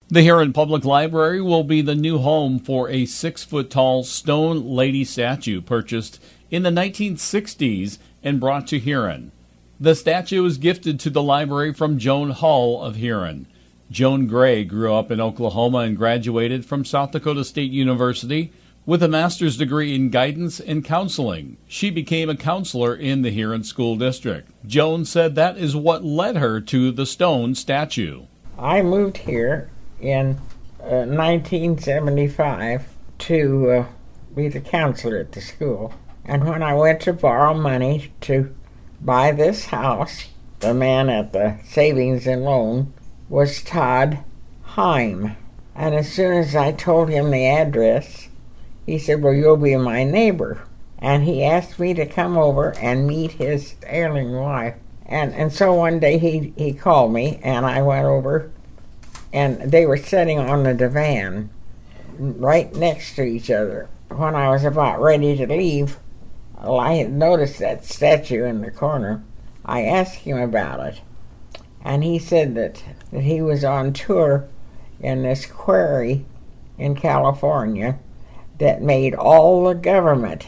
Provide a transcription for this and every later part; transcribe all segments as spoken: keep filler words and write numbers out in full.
The Huron Public Library will be the new home for a six-foot-tall stone lady statue purchased in the nineteen sixties and brought to Huron. The statue was gifted to the library from Joan Hull of Huron. Joan Gray grew up in Oklahoma and graduated from South Dakota State University with a master's degree in guidance and counseling. She became a counselor in the Huron School District. Joan said that is what led her to the stone statue. I moved here in uh, nineteen seventy-five to uh, be the counselor at the school. And when I went to borrow money to buy this house, the man at the savings and loan was Todd Heim. And as soon as I told him the address, he said, well, you'll be my neighbor. And he asked me to come over and meet his ailing wife. And and so one day he, he called me, and I went over, and they were sitting on the divan right next to each other. When I was about ready to leave, well, I had noticed that statue in the corner. I asked him about it, and he said that, that he was on tour in this quarry in California that made all the government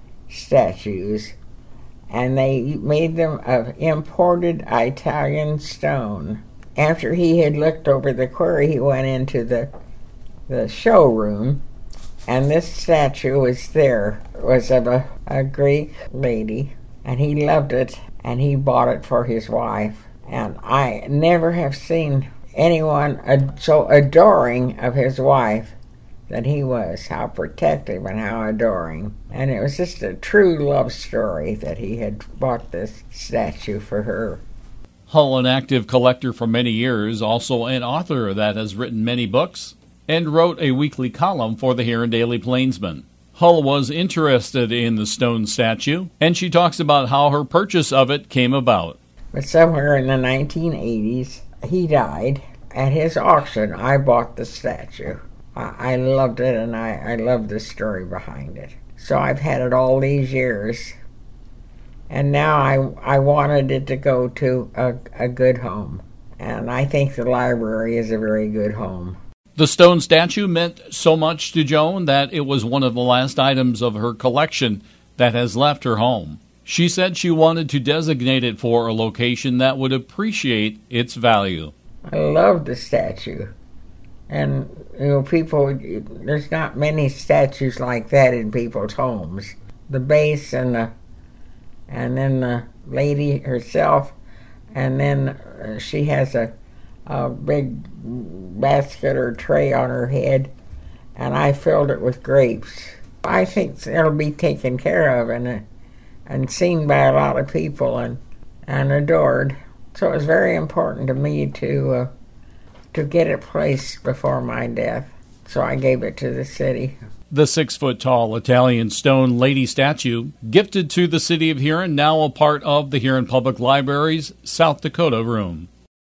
statues, and they made them of imported Italian stone. After he had looked over the quarry, he went into the the showroom, and this statue was there. It was of a, a Greek lady, and he loved it, and he bought it for his wife. And I never have seen anyone ad- so adoring of his wife that he was, how protective and how adoring. And it was just a true love story that he had bought this statue for her. Hull, an active collector for many years, also an author that has written many books, and wrote a weekly column for the Huron Daily Plainsman. Hull was interested in the stone statue, and she talks about how her purchase of it came about. But somewhere in the nineteen eighties, he died. At his auction, I bought the statue. I, I loved it, and I, I loved the story behind it. So I've had it all these years. And now I, I wanted it to go to a, a good home. And I think the library is a very good home. The stone statue meant so much to Joan that it was one of the last items of her collection that has left her home. She said she wanted to designate it for a location that would appreciate its value. I love the statue. And, you know, people, there's not many statues like that in people's homes. The base and the and then the lady herself, and then uh, she has a, a big basket or tray on her head, and I filled it with grapes. I think it'll be taken care of and uh, and seen by a lot of people and, and adored. So it was very important to me to uh, to get it placed before my death. So I gave it to the city. The six-foot-tall Italian stone lady statue, gifted to the city of Huron, now a part of the Huron Public Library's South Dakota room.